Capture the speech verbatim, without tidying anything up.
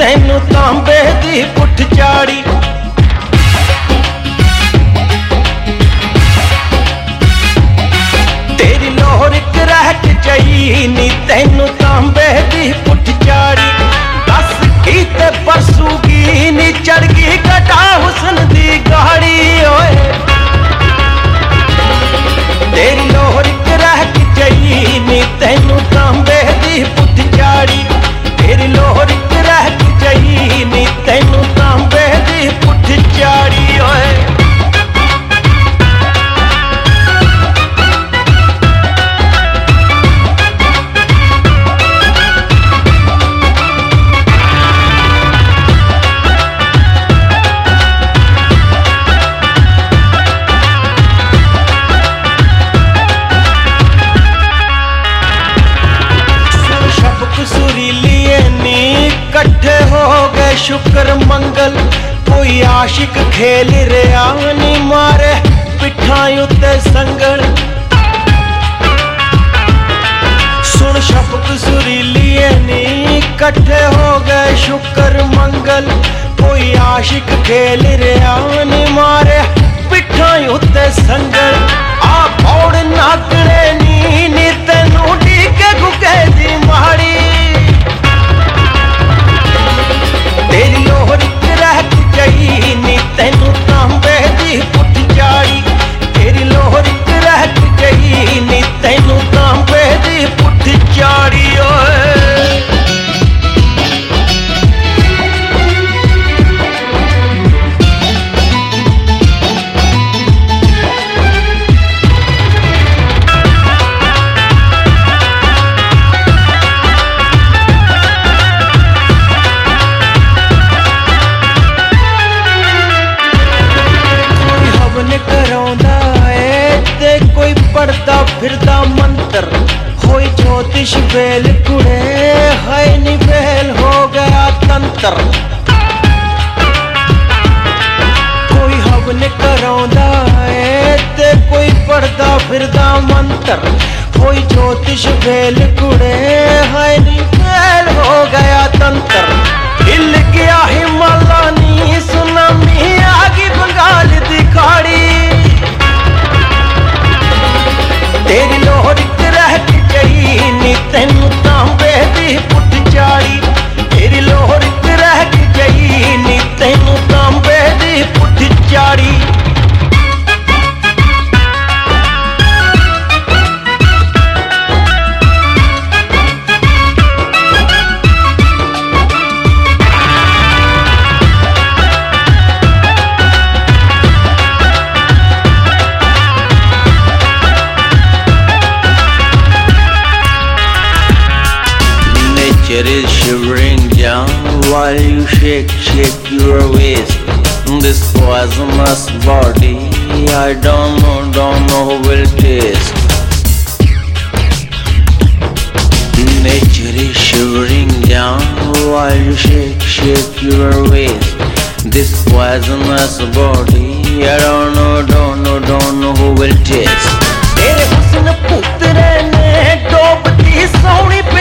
तैनू तांबे दी पुठ चाड़ी। तेरी लोहर करहट जई नी तैनू तांबे दी पुठ चाड़ी। दस की ते परसूगी नी चढ़गी गटा हुस्न दी गाड़ी ओए। तेरी लोहर करहट जई नी तैनू तांबे दी पुठ चाड़ी। तेरी लोहर करहट जई नी तैनू तांबे दी पुठ चाड़ी ओए। कट्ठे हो गए शुक्र मंगल, कोई आशिक खेल रहा नी मारे पिठा उत्ते संगल। सुन शफक सुरीलिए नी कट्ठे हो गए शुक्र मंगल, कोई आशिक खेल रहा नी मारे पिठा उत्ते संगल। आ पौड़ नाकड़े नी नी तेनू डीके गुके दी माड़ी। तेरी लोहर करहट जई नी तैनू तांबे दी पुठ चाड़ी। तेरी लोहर करहट जई नी तैनू तांबे दी पुठ चाड़ी ओए। पढ़दा फिरदा मंत्र होई ज्योतिष बेल कुड़े है नी बेल हो गया तंत्र। कोई हवन करौंदा है ते कोई पढ़दा फिरदा मंत्र होई ज्योतिष बेल कुड़े है नी बेल हो गया तंत्र। हिल गया हिमालय नी सुनामी आगी बंगाल दी खाड़ी। तेरी लोहर करहट जई नी तैनू तांबे दी पुठ चाड़ी। तेरी लोहर करहट जई नी तैनू तांबे दी पुठ चाड़ी। Nature is shivering down while you shake, shake your waist. This poisonous body, I don't know, don't know who will taste. Nature is shivering down while you shake, shake your waist. This poisonous body, I don't know, don't know, don't know who will taste. तेरे हुस्न पुतरे ने डोबती सोनी